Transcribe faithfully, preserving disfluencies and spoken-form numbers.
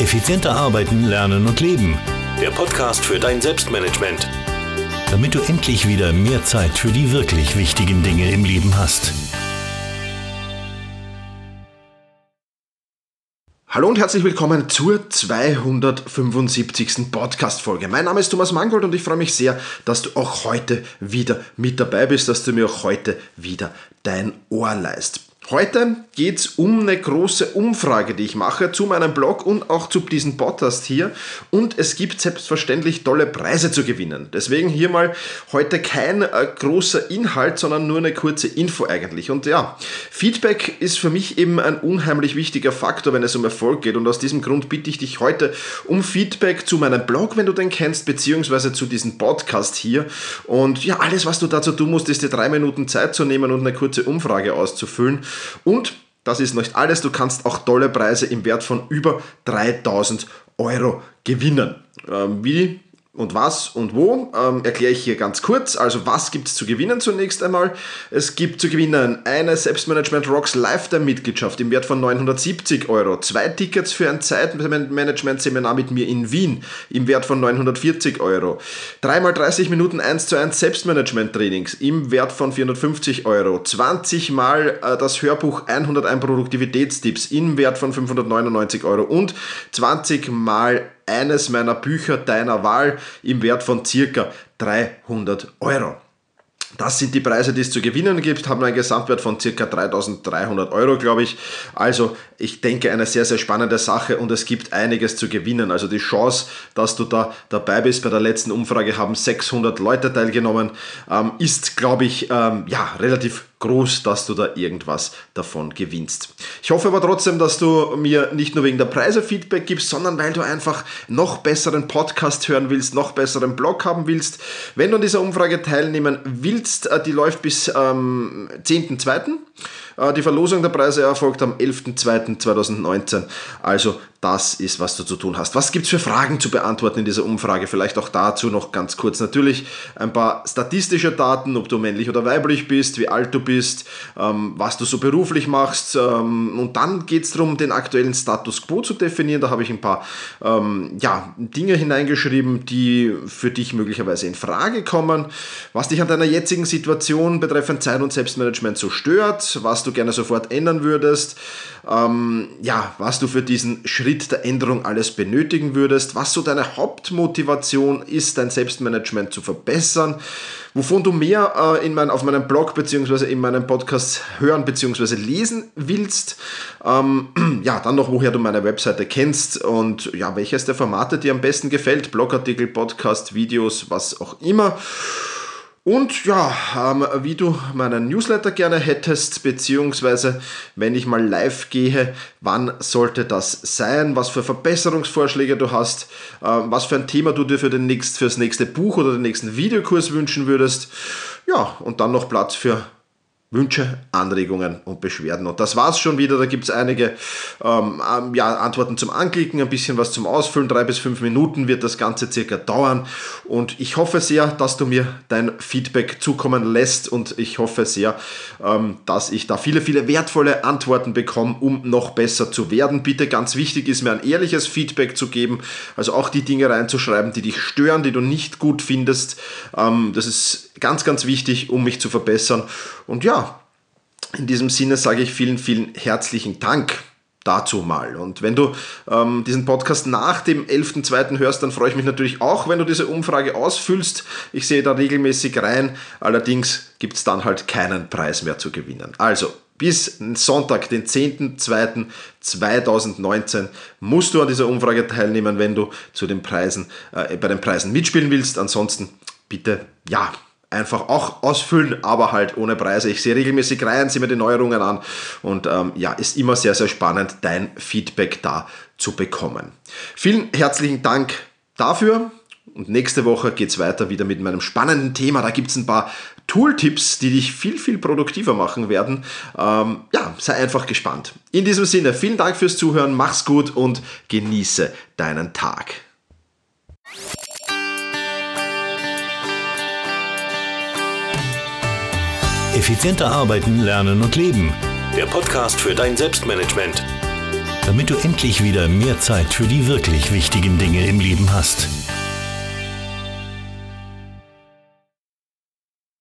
Effizienter arbeiten, lernen und leben. Der Podcast für dein Selbstmanagement. Damit du endlich wieder mehr Zeit für die wirklich wichtigen Dinge im Leben hast. Hallo und herzlich willkommen zur zweihundertfünfundsiebzigsten Podcast-Folge. Mein Name ist Thomas Mangold und ich freue mich sehr, dass du auch heute wieder mit dabei bist, dass du mir auch heute wieder dein Ohr leihst. Heute geht es um eine große Umfrage, die ich mache zu meinem Blog und auch zu diesem Podcast hier. Und es gibt selbstverständlich tolle Preise zu gewinnen. Deswegen hier mal heute kein äh, großer Inhalt, sondern nur eine kurze Info eigentlich. Und ja, Feedback ist für mich eben ein unheimlich wichtiger Faktor, wenn es um Erfolg geht. Und aus diesem Grund bitte ich dich heute um Feedback zu meinem Blog, wenn du den kennst, beziehungsweise zu diesem Podcast hier. Und ja, alles, was du dazu tun musst, ist dir drei Minuten Zeit zu nehmen und eine kurze Umfrage auszufüllen. Und das ist nicht alles, du kannst auch tolle Preise im Wert von über dreitausend Euro gewinnen. Ähm, wie und was und wo, ähm, erkläre ich hier ganz kurz. Also was gibt es zu gewinnen zunächst einmal? Es gibt zu gewinnen eine Selbstmanagement Rocks Lifetime-Mitgliedschaft im Wert von neunhundertsiebzig Euro, zwei Tickets für ein Zeitmanagement-Seminar mit mir in Wien im Wert von neunhundertvierzig Euro, dreimal dreißig Minuten eins zu eins Selbstmanagement-Trainings im Wert von vierhundertfünfzig Euro, zwanzig Mal äh, das Hörbuch hunderteins Produktivitätstipps im Wert von fünfhundertneunundneunzig Euro und zwanzig Mal eines meiner Bücher deiner Wahl im Wert von circa dreihundert Euro. Das sind die Preise, die es zu gewinnen gibt, haben einen Gesamtwert von ca. dreitausenddreihundert Euro, glaube ich. Also ich denke, eine sehr, sehr spannende Sache und es gibt einiges zu gewinnen. Also die Chance, dass du da dabei bist, bei der letzten Umfrage haben sechshundert Leute teilgenommen, ähm, ist, glaube ich, ähm, ja, relativ groß, dass du da irgendwas davon gewinnst. Ich hoffe aber trotzdem, dass du mir nicht nur wegen der Preise Feedback gibst, sondern weil du einfach noch besseren Podcast hören willst, noch besseren Blog haben willst. Wenn du an dieser Umfrage teilnehmen willst, die läuft bis ähm, zehnten zweiten Die Verlosung der Preise erfolgt am elften zweiten zweitausendneunzehn. Also das ist, was du zu tun hast. Was gibt es für Fragen zu beantworten in dieser Umfrage? Vielleicht auch dazu noch ganz kurz. Natürlich ein paar statistische Daten, ob du männlich oder weiblich bist, wie alt du bist, ähm, was du so beruflich machst. Ähm, und dann geht es darum, den aktuellen Status Quo zu definieren. Da habe ich ein paar ähm, ja, Dinge hineingeschrieben, die für dich möglicherweise in Frage kommen. Was dich an deiner jetzigen Situation betreffend Zeit- und Selbstmanagement so stört, was du gerne sofort ändern würdest, ähm, ja, was du für diesen Schritt der Änderung alles benötigen würdest, was so deine Hauptmotivation ist, dein Selbstmanagement zu verbessern, wovon du mehr äh, in mein, auf meinem Blog bzw. in meinem Podcast hören bzw. lesen willst, ähm, ja, dann noch, woher du meine Webseite kennst und ja, welches der Formate dir am besten gefällt, Blogartikel, Podcast, Videos, was auch immer. Und ja, ähm, wie du meinen Newsletter gerne hättest, beziehungsweise wenn ich mal live gehe, wann sollte das sein, was für Verbesserungsvorschläge du hast, äh, was für ein Thema du dir für den nächst, fürs nächste Buch oder den nächsten Videokurs wünschen würdest. Ja, und dann noch Platz für Wünsche, Anregungen und Beschwerden. Und das war's schon wieder. Da gibt es einige ähm, ja, Antworten zum Anklicken, ein bisschen was zum Ausfüllen. Drei bis fünf Minuten wird das Ganze circa dauern. Und ich hoffe sehr, dass du mir dein Feedback zukommen lässt. Und ich hoffe sehr, ähm, dass ich da viele, viele wertvolle Antworten bekomme, um noch besser zu werden. Bitte, ganz wichtig ist mir ein ehrliches Feedback zu geben. Also auch die Dinge reinzuschreiben, die dich stören, die du nicht gut findest. Ähm, das ist ganz, ganz wichtig, um mich zu verbessern. Und ja, in diesem Sinne sage ich vielen, vielen herzlichen Dank dazu mal. Und wenn du ähm, diesen Podcast nach dem elften zweiten hörst, dann freue ich mich natürlich auch, wenn du diese Umfrage ausfüllst. Ich sehe da regelmäßig rein. Allerdings gibt es dann halt keinen Preis mehr zu gewinnen. Also bis Sonntag, den zehnten zweiten zweitausendneunzehn, musst du an dieser Umfrage teilnehmen, wenn du zu den Preisen, äh, bei den Preisen mitspielen willst. Ansonsten bitte, ja, einfach auch ausfüllen, aber halt ohne Preise. Ich sehe regelmäßig rein, sehe mir die Neuerungen an und ähm, ja, ist immer sehr, sehr spannend, dein Feedback da zu bekommen. Vielen herzlichen Dank dafür und nächste Woche geht es weiter wieder mit meinem spannenden Thema. Da gibt es ein paar Tooltips, die dich viel, viel produktiver machen werden. Ähm, ja, sei einfach gespannt. In diesem Sinne, vielen Dank fürs Zuhören, mach's gut und genieße deinen Tag. Effizienter arbeiten, lernen und leben. Der Podcast für dein Selbstmanagement. damit du endlich wieder mehr Zeit für die wirklich wichtigen Dinge im Leben hast.